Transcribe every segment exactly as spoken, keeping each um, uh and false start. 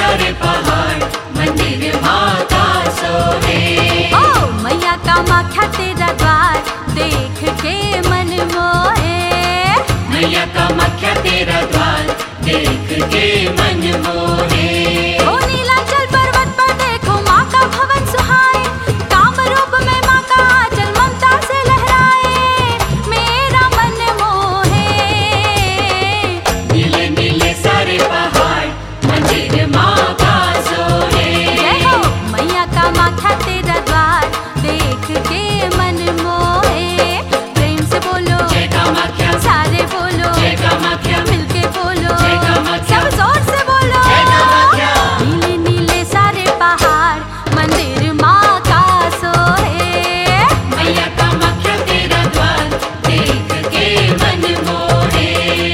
सारे पहाड़ मंदिर माँ का सोहे। ओ मैया कामाख्या तेरा द्वार देख के मन मोहे। मैया कामाख्या तेरा द्वार देख के मन मोहे। ओ नीलाचल पर्वत पर देखो माँ का भवन सुहाए, काम रूप में माँ का आंचल ममता से लहराए, मेरा मन मोहे। नीले नीले सारे पहाड़ मंदिर माँ का सोहे। जय हो मैया कामाख्या तेरा द्वार देख के मन मोहे। प्रेम से बोलो जय कामाख्या, सारे बोलो जय कामाख्या, मिलके बोलो जय कामाख्या, सब जोर से बोलो। जय कामाख्या। नीले नीले सारे पहाड़ मंदिर माँ का सोहे। मैया कामाख्या तेरा द्वार देख के मन मोहे।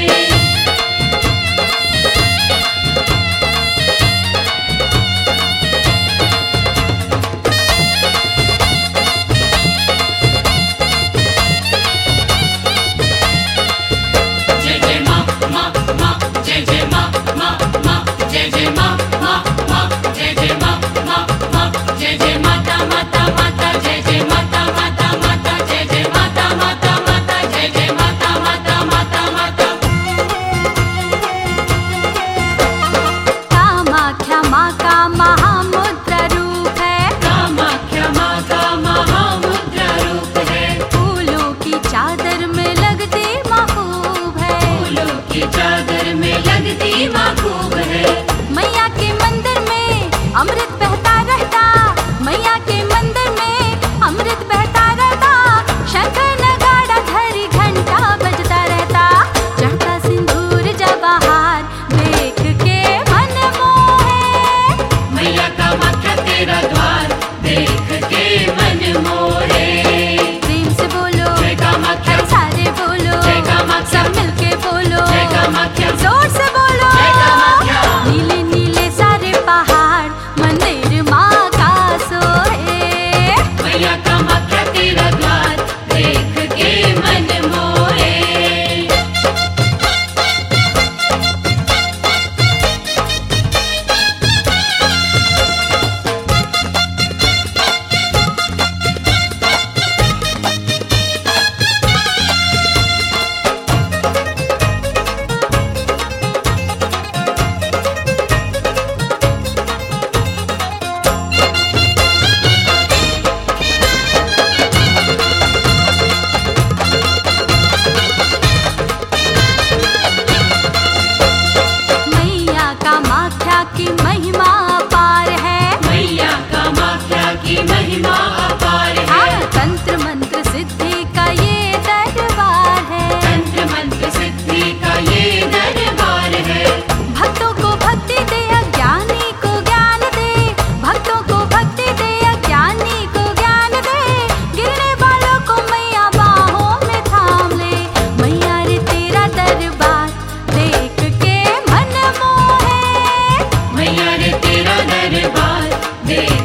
जय जय माँ माँ माँ जय जय माँ माँ माँ जय जय माँ माँ माँ जय जय माँ माँ माँ जय जय माता माता माता जय जय माता माता माता जय जय माता माता माता जय जय माता माता माता माता। कामाख्या माँ का महामुद्रा रूप है, कामाख्या माँ का महामुद्रा रूप है। फूलों की चादर में लगती माँ खूब है। फूलों की चादर में लगती माँ खूब है। मैया के मंदिर में अमृत बहता रहता, मैया के मंदिर में अमृत बहता रहता, शंख नगाड़ा धरी घंटा बजता रहता, चढ़ता सिंदूर जब बहार देख के मन मोहे। मैया कामाख्या तेरा द्वार देख के मन मोहे। प्रेम से बोलो जय कामाख्या, अरे सारे बोलो जय कामाख्या, सब मिलके बोलो जय कामाख्या, जोर से बोलो। जय कामाख्या। नीले नीले सारे पहाड़ मंदिर माँ का सोहे। मैया कामाख्या तेरा द्वार देख के मन मोहे। मैया कामाख्या की महिमा अपार है। मैया कामाख्या की महिमा अपार है। हाँ, तंत्र मंत्र सिद्धि का ये दरबार है। तंत्र मंत्र सिद्धि का ये दरबार है। भक्तों को भक्ति दे अज्ञानी को ज्ञान दे, भक्तों को भक्ति दे अज्ञानी को ज्ञान दे, गिरने वालों को मैया बाहों में थाम ले। मैया रे तेरा दरबार देख के मन मोहे। मैया रे तेरा दरबार देख